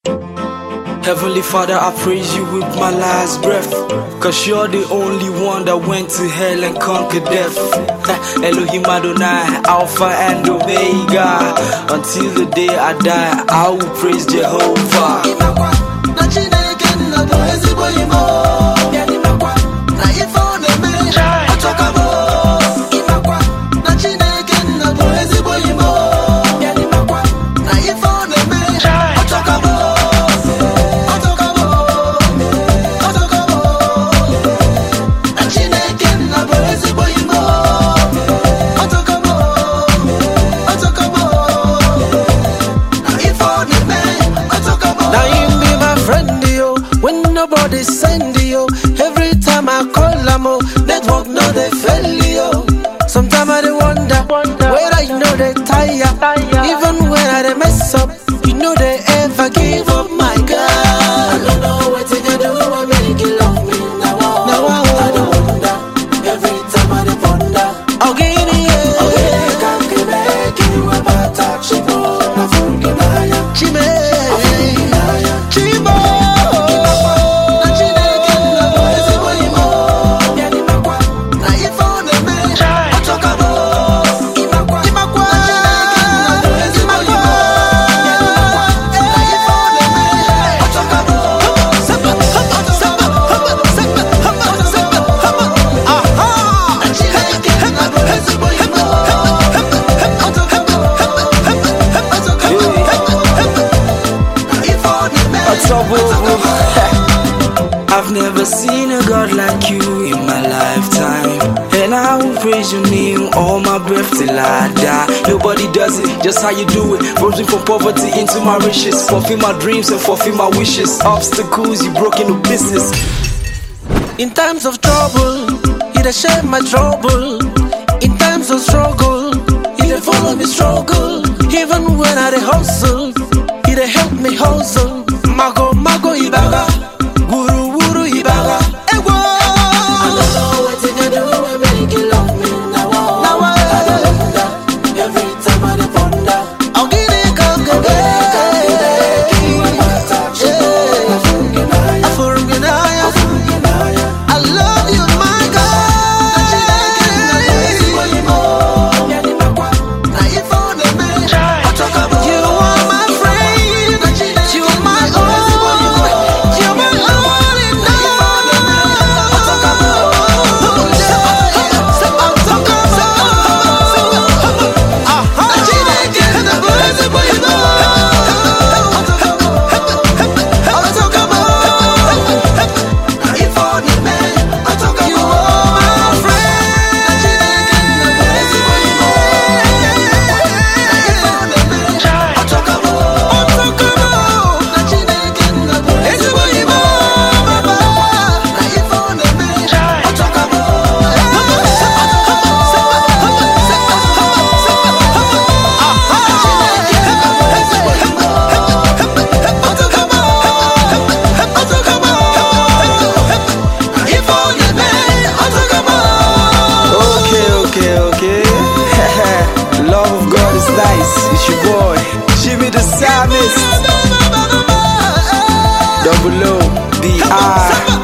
Heavenly Father, I praise you with my last breath, 'cause you're the only one that went to hell and conquered death. Elohim Adonai, Alpha and Omega. Until the day I die, I will praise Jehovah. Nobody send you. Every time I call them, network no they fail you. Sometimes I wonder whether you know they tire. Even when I mess up, you know they ever give up. My God, I don't know what to do. I make you love me now. I don't wonder. Every time I wonder, I'll get it. Can't make you about touch it. I forget Chime. I've never seen a God like you in my lifetime, and I will praise your name all my breath till I die. Nobody does it just how you do it. Rose me from poverty into my riches, fulfill my dreams and fulfill my wishes. Obstacles you broke into pieces. In times of trouble, you dey share my trouble. In times of struggle, you dey follow me struggle. Even when I dey hustle, you dey help me hustle. Mago Ibaga, Guru Ibaga. Ewo. I don't know what to do. I make you love me now. I don't wonder. Every time I wonder, I'll get it. I love you, my God. You are my friend. You are my own. You're my all in Love of God is nice. It's your boy, Jimmy the Psalmist. Double O, D-I.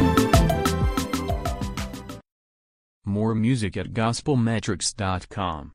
More music at gospelmetrics.com.